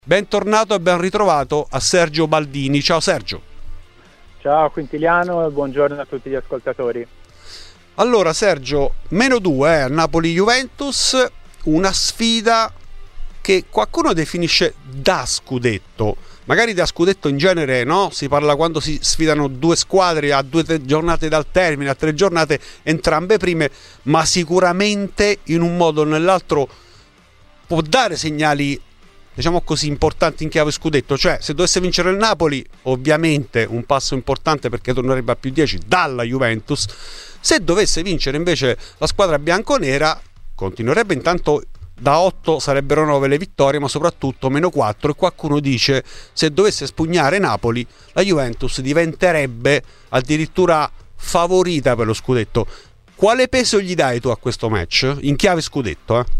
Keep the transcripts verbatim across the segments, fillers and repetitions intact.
Bentornato e ben ritrovato a Sergio Baldini. Ciao Sergio. Ciao Quintiliano e buongiorno a tutti gli ascoltatori. Allora Sergio, meno due eh, Napoli-Juventus, una sfida che qualcuno definisce da scudetto. Magari da scudetto in genere, no? Si parla quando si sfidano due squadre a due tre giornate dal termine, a tre giornate entrambe prime, ma sicuramente in un modo o nell'altro può dare segnali, diciamo così, importanti in chiave scudetto. Cioè, se dovesse vincere il Napoli, ovviamente un passo importante perché tornerebbe a più dieci dalla Juventus. Se dovesse vincere invece la squadra bianconera, continuerebbe intanto da otto, sarebbero nove le vittorie, ma soprattutto meno quattro, e qualcuno dice se dovesse spugnare Napoli la Juventus diventerebbe addirittura favorita per lo scudetto. Quale peso gli dai tu a questo match in chiave scudetto? Eh?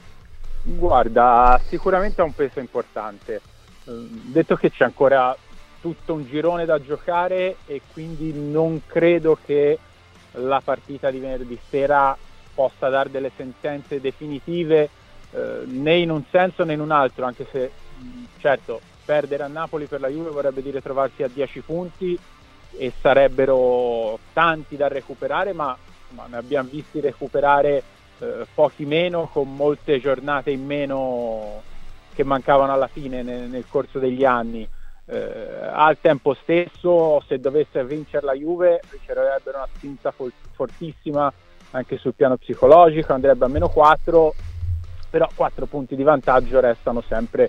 Guarda, sicuramente ha un peso importante, detto che c'è ancora tutto un girone da giocare e quindi non credo che la partita di venerdì sera possa dare delle sentenze definitive eh, né in un senso né in un altro, anche se certo perdere a Napoli per la Juve vorrebbe dire trovarsi a dieci punti e sarebbero tanti da recuperare, ma, ma ne abbiamo visti recuperare Eh, pochi meno, con molte giornate in meno che mancavano alla fine nel, nel corso degli anni. Eh, al tempo stesso, se dovesse vincere la Juve, riceverebbe una spinta fol- fortissima anche sul piano psicologico, andrebbe a meno quattro, però quattro punti di vantaggio restano sempre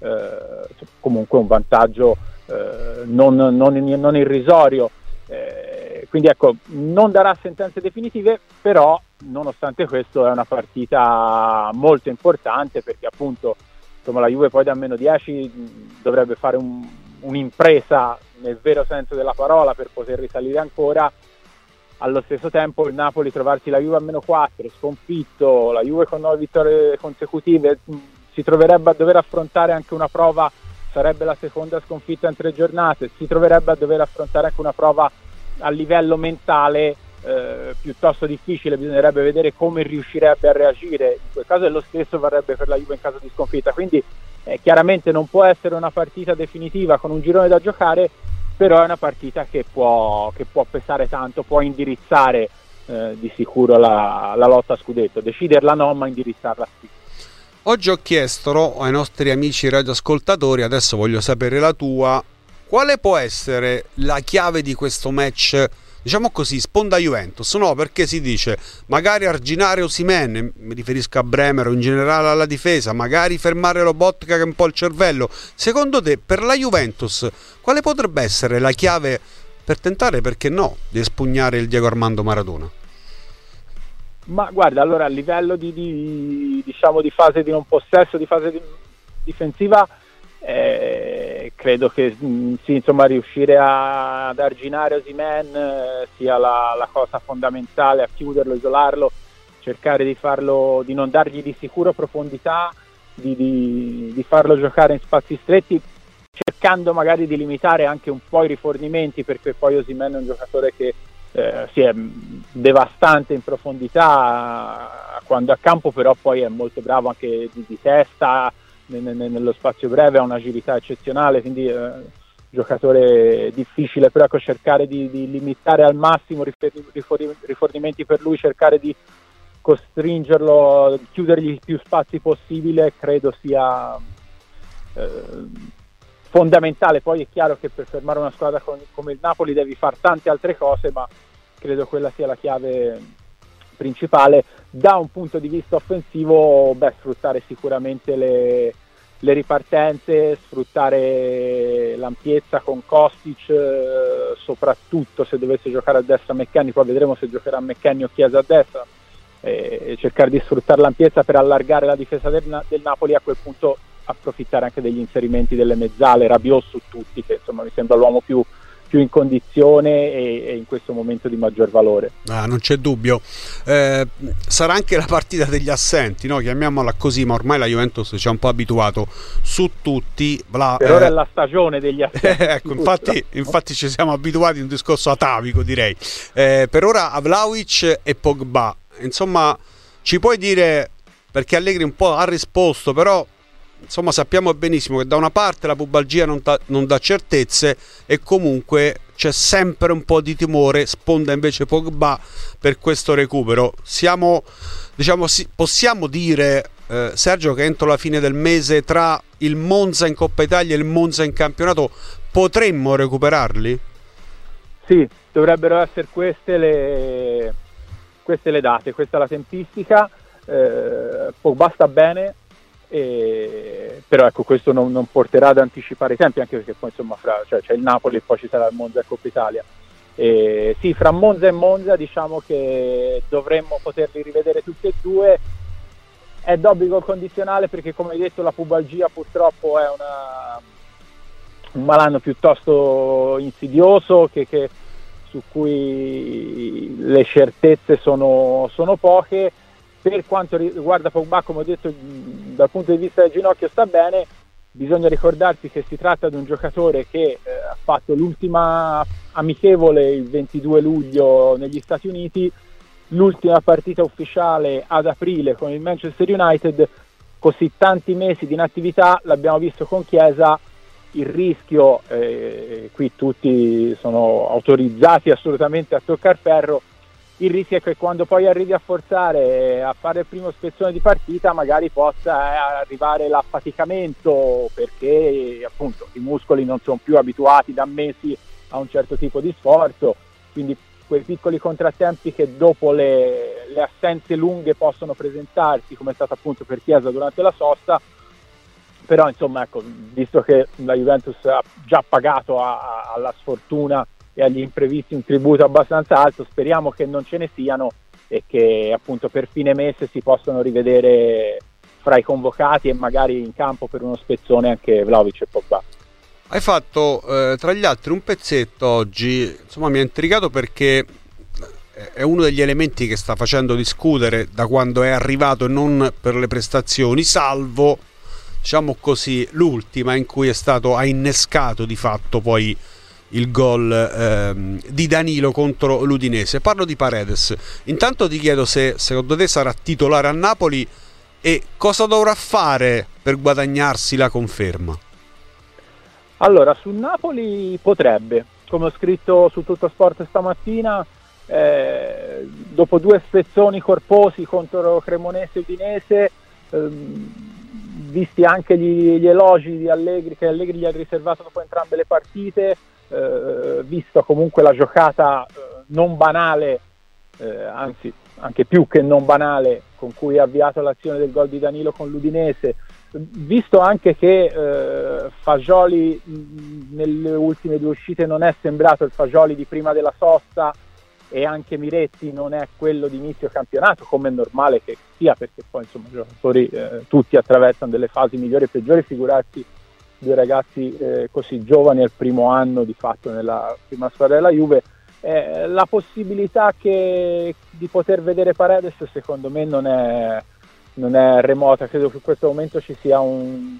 eh, comunque un vantaggio eh, non, non, non irrisorio. Eh, quindi ecco, non darà sentenze definitive, però nonostante questo è una partita molto importante, perché appunto insomma la Juve poi da meno dieci dovrebbe fare un, un'impresa nel vero senso della parola per poter risalire ancora. Allo stesso tempo il Napoli trovarsi la Juve a meno quattro, sconfitto, la Juve con nove vittorie consecutive, si troverebbe a dover affrontare anche una prova, sarebbe la seconda sconfitta in tre giornate, si troverebbe a dover affrontare anche una prova a livello mentale eh, piuttosto difficile. Bisognerebbe vedere come riuscirebbe a reagire in quel caso, e lo stesso varrebbe per la Juve in caso di sconfitta. Quindi eh, chiaramente non può essere una partita definitiva con un girone da giocare, però è una partita che può, che può pesare tanto, può indirizzare eh, di sicuro la, la lotta a scudetto, deciderla no, ma indirizzarla sì. Oggi ho chiesto ai nostri amici radioascoltatori, adesso voglio sapere la tua, quale può essere la chiave di questo match, diciamo così, sponda Juventus? No, perché si dice magari arginare Osimhen, mi riferisco a Bremer o in generale alla difesa, magari fermare Lobotka che è un po' il cervello. Secondo te, per la Juventus, quale potrebbe essere la chiave per tentare, perché no, di espugnare il Diego Armando Maradona? Ma guarda, allora a livello di, di diciamo di fase di non possesso, di fase di, difensiva, eh, credo che mh, sì, insomma, riuscire a, ad arginare Osimhen eh, sia la, la cosa fondamentale, a chiuderlo, isolarlo, cercare di farlo, di non dargli di sicuro profondità, di, di, di farlo giocare in spazi stretti, cercando magari di limitare anche un po' i rifornimenti, perché poi Osimhen è un giocatore che Eh, sì, è devastante in profondità quando a campo, però poi è molto bravo anche di, di testa ne, ne, nello spazio breve, ha un'agilità eccezionale, quindi eh, giocatore difficile, però ecco, cercare di, di limitare al massimo riforni, rifornimenti per lui, cercare di costringerlo, chiudergli il più spazi possibile, credo sia eh, fondamentale. Poi è chiaro che per fermare una squadra con, come il Napoli devi fare tante altre cose, ma credo quella sia la chiave principale. Da un punto di vista offensivo, beh, sfruttare sicuramente le, le ripartenze, sfruttare l'ampiezza con Kostic, eh, soprattutto se dovesse giocare a destra McKennie, poi vedremo se giocherà McKennie o Chiesa a destra, e cercare di sfruttare l'ampiezza per allargare la difesa del, del Napoli. A quel punto approfittare anche degli inserimenti delle mezzale, Rabiot su tutti, che insomma mi sembra l'uomo più, più in condizione e, e in questo momento di maggior valore. Ah, non c'è dubbio. Eh, sarà anche la partita degli assenti, no? Chiamiamola così, ma ormai la Juventus ci ha un po' abituato su tutti. Bla, per eh, ora è la stagione degli assenti. ecco, infatti, infatti ci siamo abituati a un discorso atavico, direi. Eh, per ora Vlahovic e Pogba. Insomma, ci puoi dire, perché Allegri un po' ha risposto, però insomma sappiamo benissimo che da una parte la pubalgia non, ta- non dà certezze e comunque c'è sempre un po' di timore, sponda invece Pogba per questo recupero. Siamo, diciamo, si, possiamo dire, eh, Sergio, che entro la fine del mese tra il Monza in Coppa Italia e il Monza in campionato potremmo recuperarli? Sì, dovrebbero essere queste le, queste le date, questa è la tempistica. eh, Pogba sta bene, E, però ecco, questo non, non porterà ad anticipare i tempi, anche perché poi insomma fra, cioè, c'è il Napoli e poi ci sarà il Monza e Coppa Italia. E, sì, fra Monza e Monza diciamo che dovremmo poterli rivedere tutti e due. È d'obbligo condizionale perché, come hai detto, la pubalgia purtroppo è una, un malanno piuttosto insidioso che, che, su cui le certezze sono, sono poche. Per quanto riguarda Pogba, come ho detto, dal punto di vista del ginocchio sta bene. Bisogna ricordarsi che si tratta di un giocatore che eh, ha fatto l'ultima amichevole il ventidue luglio negli Stati Uniti, l'ultima partita ufficiale ad aprile con il Manchester United. Così tanti mesi di inattività, l'abbiamo visto con Chiesa. Il rischio, eh, qui tutti sono autorizzati assolutamente a toccar ferro, il rischio è che quando poi arrivi a forzare a fare il primo spezzone di partita magari possa arrivare l'affaticamento, perché appunto i muscoli non sono più abituati da mesi a un certo tipo di sforzo, quindi quei piccoli contrattempi che dopo le, le assenze lunghe possono presentarsi, come è stato appunto per Chiesa durante la sosta. Però insomma, ecco, visto che la Juventus ha già pagato a, a, alla sfortuna e agli imprevisti un tributo abbastanza alto, speriamo che non ce ne siano e che appunto per fine mese si possano rivedere fra i convocati e magari in campo per uno spezzone anche Vlahovic e Pogba. Hai fatto eh, tra gli altri un pezzetto oggi, insomma mi ha intrigato perché è uno degli elementi che sta facendo discutere da quando è arrivato e non per le prestazioni, salvo, diciamo così, l'ultima in cui è stato ha innescato di fatto poi il gol ehm, di Danilo contro l'Udinese. Parlo di Paredes. Intanto ti chiedo se secondo te sarà titolare a Napoli e cosa dovrà fare per guadagnarsi la conferma. Allora, sul Napoli potrebbe, come ho scritto su Tuttosport stamattina, eh, dopo due spezzoni corposi contro Cremonese e Udinese, ehm, visti anche gli, gli elogi di Allegri che Allegri gli ha riservato dopo entrambe le partite, eh, visto comunque la giocata eh, non banale, eh, anzi anche più che non banale, con cui ha avviato l'azione del gol di Danilo con l'Udinese, visto anche che eh, Fagioli mh, nelle ultime due uscite non è sembrato il Fagioli di prima della sosta, e anche Miretti non è quello di inizio campionato, come è normale che sia, perché poi insomma i giocatori eh, tutti attraversano delle fasi migliori e peggiori, figurarsi due ragazzi eh, così giovani al primo anno di fatto nella prima squadra della Juve. Eh, la possibilità che di poter vedere Paredes secondo me non è, non è remota. Credo che in questo momento ci sia un,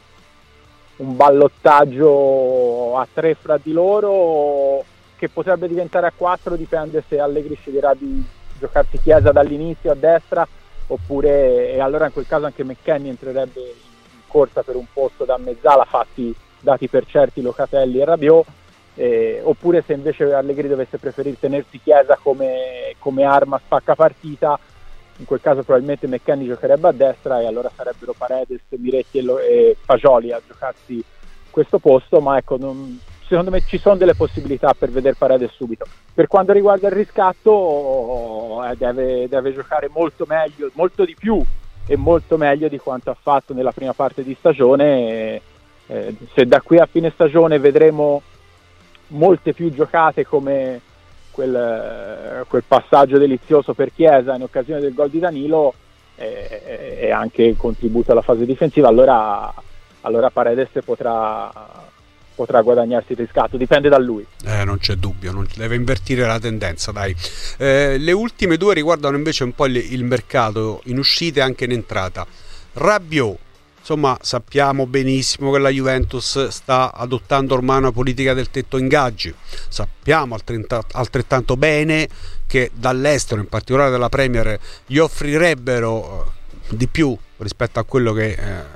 un ballottaggio a tre fra di loro, che potrebbe diventare a quattro, dipende se Allegri sceglierà di giocarsi Chiesa dall'inizio a destra, oppure, e allora in quel caso anche McKennie entrerebbe in corsa per un posto da mezzala, fatti dati per certi Locatelli e Rabiot. Eh, oppure se invece Allegri dovesse preferire tenersi Chiesa come, come arma spacca partita, in quel caso probabilmente McKennie giocherebbe a destra e allora sarebbero Paredes, Miretti e, Lo- e Fagioli a giocarsi questo posto. Ma ecco, non, secondo me ci sono delle possibilità per vedere Paredes subito. Per quanto riguarda il riscatto, eh, deve, deve giocare molto meglio, molto di più e molto meglio di quanto ha fatto nella prima parte di stagione. Eh, se da qui a fine stagione vedremo molte più giocate come quel, quel passaggio delizioso per Chiesa in occasione del gol di Danilo e, e anche contributo alla fase difensiva, allora, allora Paredes potrà, potrà guadagnarsi il riscatto, dipende da lui. Eh, non c'è dubbio, non deve invertire la tendenza, dai. Eh, le ultime due riguardano invece un po' il, il mercato in uscita e anche in entrata. Rabiot, insomma, sappiamo benissimo che la Juventus sta adottando ormai una politica del tetto ingaggi. Sappiamo altrettanto bene che dall'estero, in particolare dalla Premier, gli offrirebbero di più rispetto a quello che eh,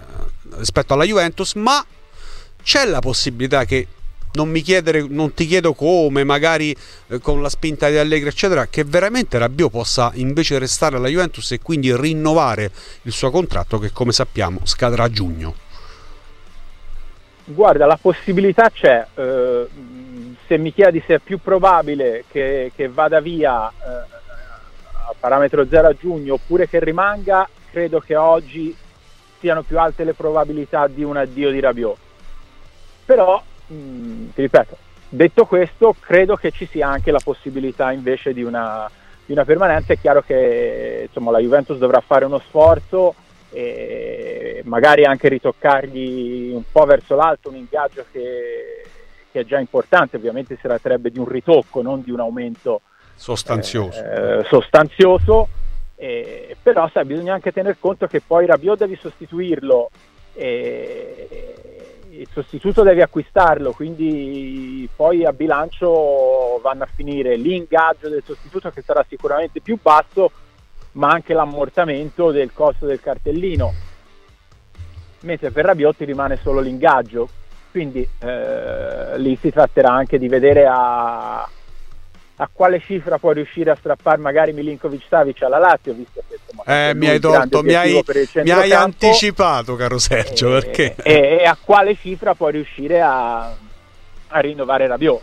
rispetto alla Juventus, ma c'è la possibilità che non mi chiedere, non ti chiedo come, magari eh, con la spinta di Allegri eccetera, che veramente Rabiot possa invece restare alla Juventus e quindi rinnovare il suo contratto che, come sappiamo, scadrà a giugno? Guarda, la possibilità c'è. Eh, se mi chiedi se è più probabile che, che vada via eh, a parametro zero a giugno oppure che rimanga, credo che oggi siano più alte le probabilità di un addio di Rabiot. Però Mm, ti ripeto, detto questo, credo che ci sia anche la possibilità invece di una, di una permanenza. È chiaro che insomma la Juventus dovrà fare uno sforzo e magari anche ritoccargli un po' verso l'alto un ingaggio che, che è già importante. Ovviamente si tratterebbe di un ritocco, non di un aumento sostanzioso, eh, sostanzioso eh, però sai, bisogna anche tener conto che poi Rabiot devi sostituirlo e il sostituto devi acquistarlo, quindi poi a bilancio vanno a finire l'ingaggio del sostituto, che sarà sicuramente più basso, ma anche l'ammortamento del costo del cartellino, mentre per Rabiot ti rimane solo l'ingaggio, quindi eh, lì si tratterà anche di vedere a, a quale cifra può riuscire a strappare magari Milinkovic-Savic alla Lazio, visto che insomma, eh, mi hai tolto, mi hai, mi hai anticipato, caro Sergio, e, perché e, e a quale cifra può riuscire a, a rinnovare Rabiot.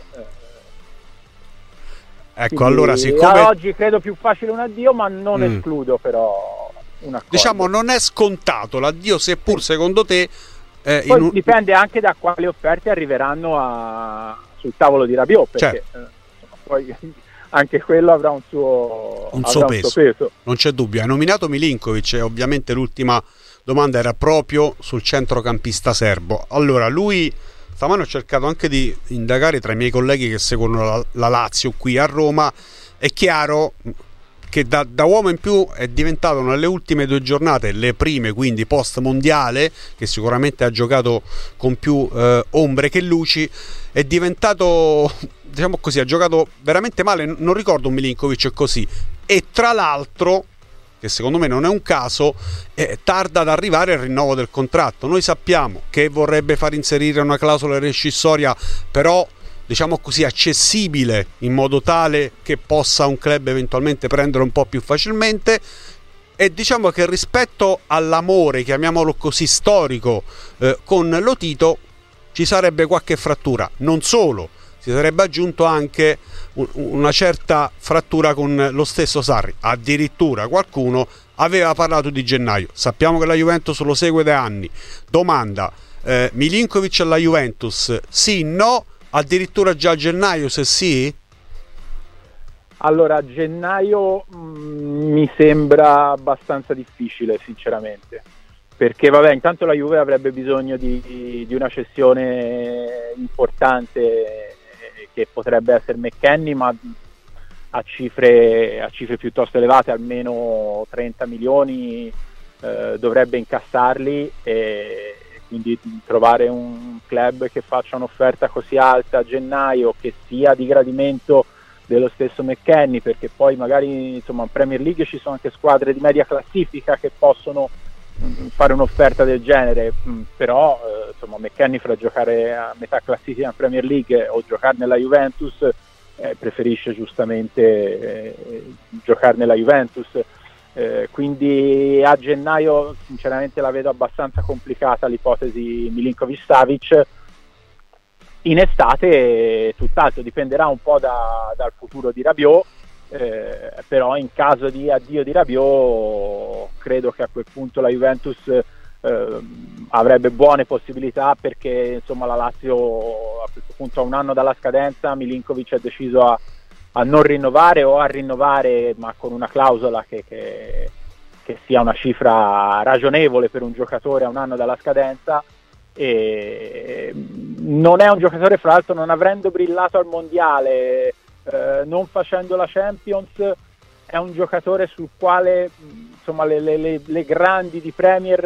Ecco, Quindi, allora siccome oggi credo più facile un addio, ma non mm. escludo però un accordo. Diciamo non è scontato l'addio, seppur secondo te eh, poi in un... dipende anche da quali offerte arriveranno a, sul tavolo di Rabiot, perché certo. eh, poi anche quello avrà un suo, un avrà suo, un peso. suo peso. Non c'è dubbio. Hai nominato Milinkovic e ovviamente l'ultima domanda era proprio sul centrocampista serbo. Allora, lui stamane ho cercato anche di indagare tra i miei colleghi che seguono la, la Lazio qui a Roma. È chiaro che da, da uomo in più è diventato nelle ultime due giornate, le prime quindi post mondiale, che sicuramente ha giocato con più eh, ombre che luci, è diventato, diciamo così, ha giocato veramente male. Non ricordo un Milinkovic così, e tra l'altro, che secondo me non è un caso, eh, tarda ad arrivare il rinnovo del contratto. Noi sappiamo che vorrebbe far inserire una clausola rescissoria, però diciamo così accessibile, in modo tale che possa un club eventualmente prendere un po' più facilmente, e diciamo che rispetto all'amore, chiamiamolo così, storico eh, con Lotito ci sarebbe qualche frattura. Non solo, si sarebbe aggiunto anche un, una certa frattura con lo stesso Sarri. Addirittura qualcuno aveva parlato di gennaio. Sappiamo che la Juventus lo segue da anni. Domanda, eh, Milinkovic alla Juventus, sì, no? Addirittura già a gennaio, se sì? Allora, a gennaio mh, mi sembra abbastanza difficile, sinceramente, perché vabbè, intanto la Juve avrebbe bisogno di, di una cessione importante, che potrebbe essere McKennie, ma a cifre, a cifre piuttosto elevate, almeno trenta milioni eh, dovrebbe incassarli, e quindi trovare un club che faccia un'offerta così alta a gennaio, che sia di gradimento dello stesso McKennie, perché poi magari insomma in Premier League ci sono anche squadre di media classifica che possono mh, fare un'offerta del genere, mh, però eh, insomma McKennie, fra giocare a metà classifica in Premier League o giocare nella Juventus, eh, preferisce giustamente eh, giocare nella Juventus. Eh, quindi a gennaio sinceramente la vedo abbastanza complicata l'ipotesi Milinkovic-Savic. In estate tutt'altro, dipenderà un po' da, dal futuro di Rabiot, eh, però in caso di addio di Rabiot credo che a quel punto la Juventus eh, avrebbe buone possibilità, perché insomma la Lazio a questo punto, a un anno dalla scadenza, Milinkovic è deciso a a non rinnovare o a rinnovare, ma con una clausola che, che, che sia una cifra ragionevole per un giocatore a un anno dalla scadenza. E non è un giocatore, fra l'altro, non avendo brillato al mondiale, eh, non facendo la Champions, è un giocatore sul quale insomma le, le, le grandi di Premier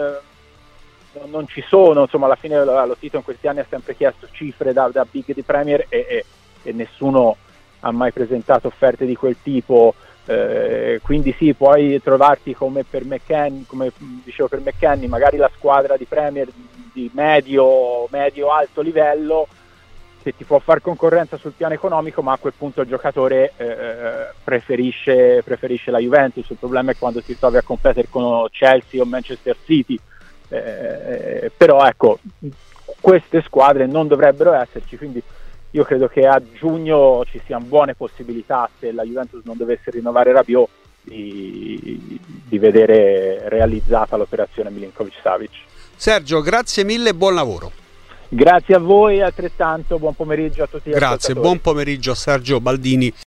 eh, non ci sono. Insomma, alla fine Lotito in questi anni ha sempre chiesto cifre da, da big di Premier, e, e, e nessuno ha mai presentato offerte di quel tipo Eh, quindi sì, puoi trovarti come per McKennie, come dicevo per McKennie, magari la squadra di Premier di medio, medio alto livello che ti può far concorrenza sul piano economico, ma a quel punto il giocatore eh, preferisce, preferisce la Juventus. Il problema è quando ti trovi a competere con Chelsea o Manchester City, eh, però ecco, queste squadre non dovrebbero esserci, quindi io credo che a giugno ci siano buone possibilità, se la Juventus non dovesse rinnovare Rabiot, di, di vedere realizzata l'operazione Milinkovic-Savic. Sergio, grazie mille e buon lavoro. Grazie a voi, altrettanto buon pomeriggio a tutti gli Grazie, ascoltatori. buon pomeriggio a Sergio Baldini.